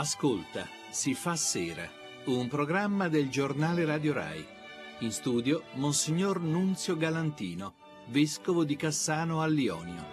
Ascolta, si fa sera, un programma del giornale Radio Rai. In studio Monsignor Nunzio Galantino, vescovo di Cassano al Lionio.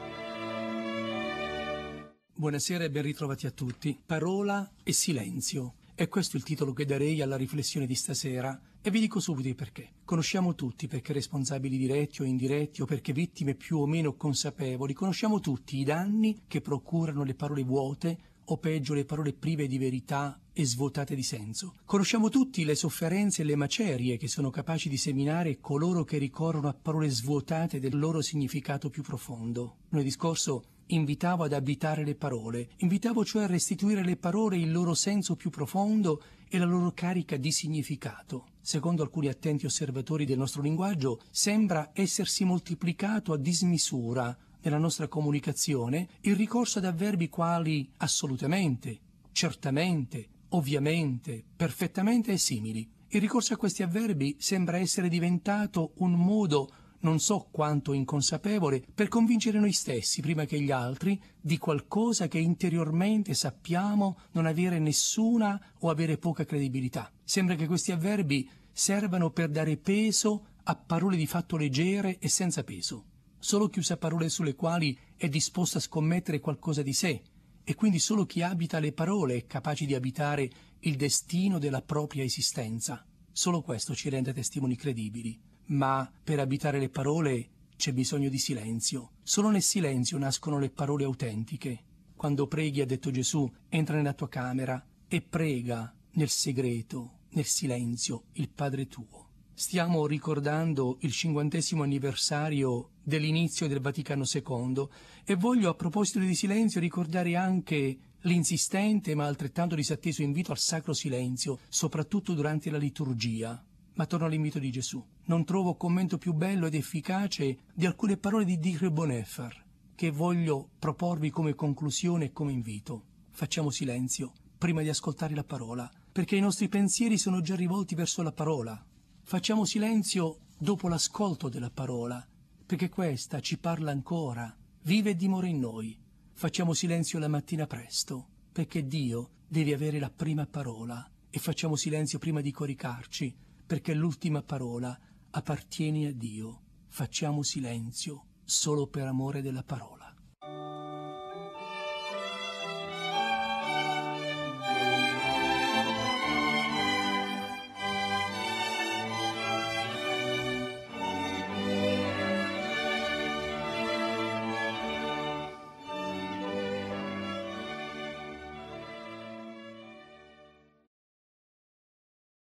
Buonasera e ben ritrovati a tutti. Parola e silenzio. È questo il titolo che darei alla riflessione di stasera e vi dico subito il perché. Conosciamo tutti, perché responsabili diretti o indiretti o perché vittime più o meno consapevoli, conosciamo tutti i danni che procurano le parole vuote o peggio le parole prive di verità e svuotate di senso. Conosciamo tutti le sofferenze e le macerie che sono capaci di seminare coloro che ricorrono a parole svuotate del loro significato più profondo. Nel discorso invitavo ad abitare le parole, invitavo cioè a restituire alle parole il loro senso più profondo e la loro carica di significato. Secondo alcuni attenti osservatori del nostro linguaggio, sembra essersi moltiplicato a dismisura nella nostra comunicazione il ricorso ad avverbi quali assolutamente, certamente, ovviamente, perfettamente e simili. Il ricorso a questi avverbi sembra essere diventato un modo non so quanto inconsapevole, per convincere noi stessi, prima che gli altri, di qualcosa che interiormente sappiamo non avere nessuna o avere poca credibilità. Sembra che questi avverbi servano per dare peso a parole di fatto leggere e senza peso. Solo chi usa parole sulle quali è disposto a scommettere qualcosa di sé, e quindi solo chi abita le parole è capace di abitare il destino della propria esistenza. Solo questo ci rende testimoni credibili. Ma per abitare le parole c'è bisogno di silenzio. Solo nel silenzio nascono le parole autentiche. Quando preghi, ha detto Gesù, entra nella tua camera e prega nel segreto, nel silenzio, il Padre tuo. Stiamo ricordando il 50° anniversario dell'inizio del Vaticano II e voglio, a proposito di silenzio, ricordare anche l'insistente ma altrettanto disatteso invito al sacro silenzio, soprattutto durante la liturgia. Ma torno all'invito di Gesù. Non trovo commento più bello ed efficace di alcune parole di Dietrich Bonhoeffer che voglio proporvi come conclusione e come invito. Facciamo silenzio prima di ascoltare la parola, perché i nostri pensieri sono già rivolti verso la parola. Facciamo silenzio dopo l'ascolto della parola, perché questa ci parla ancora, vive e dimora in noi. Facciamo silenzio la mattina presto, perché Dio deve avere la prima parola, e facciamo silenzio prima di coricarci, perché l'ultima parola appartiene a Dio. Facciamo silenzio solo per amore della parola.